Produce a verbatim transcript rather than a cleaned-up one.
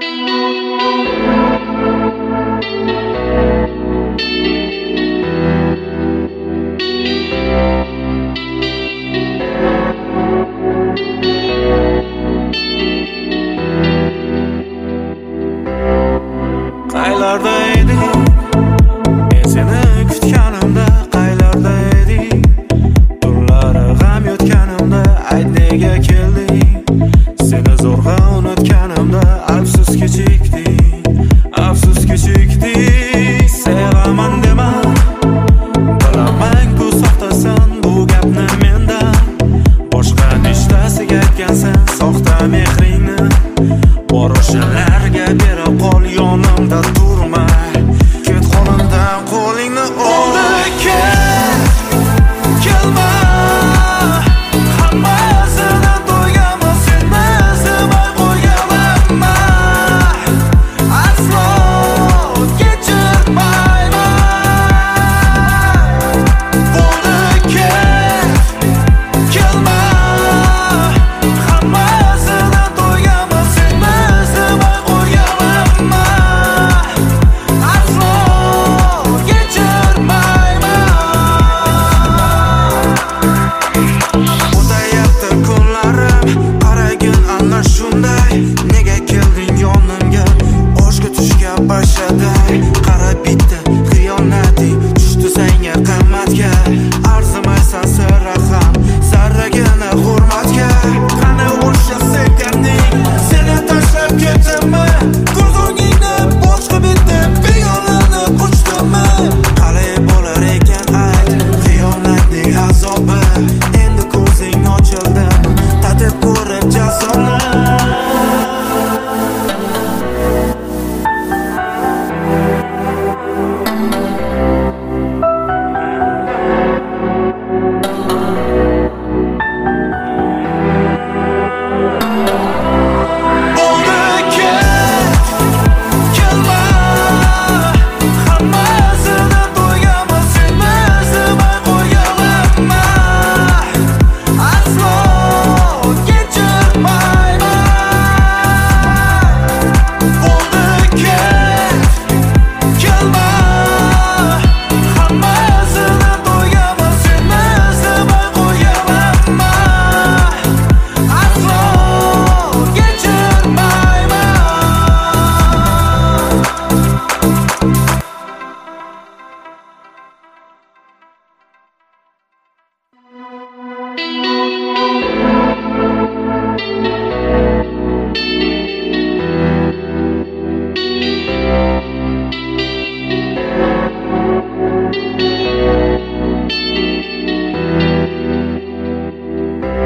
Qaylarda eding? Men seni kutganimda qaylarda eding? Tunlari g'am yotganimda ayt nega kelding? Seni zo'rg'a unutganimda afsus kechikding, afsus kechikding. Sevaman dema, bilaman bu soxtasan, bu gapni mendan boshqa nechtasiga aytgansan soxta mehringni. Bor o'shalarga berib qol, yonimda turmay ket qo'limdan qo'lingni oldi. Ket, kelma, hammasini to'ygaman, seni sevmay qo'yganman, aslo kechirmayman. Bo'ldi, ket, kelma, hammasini to'ygaman, seni sevmay qo'yganman, aslo kechirmayman. O'tayapti kunlarim, qaragin ana shunday. Nega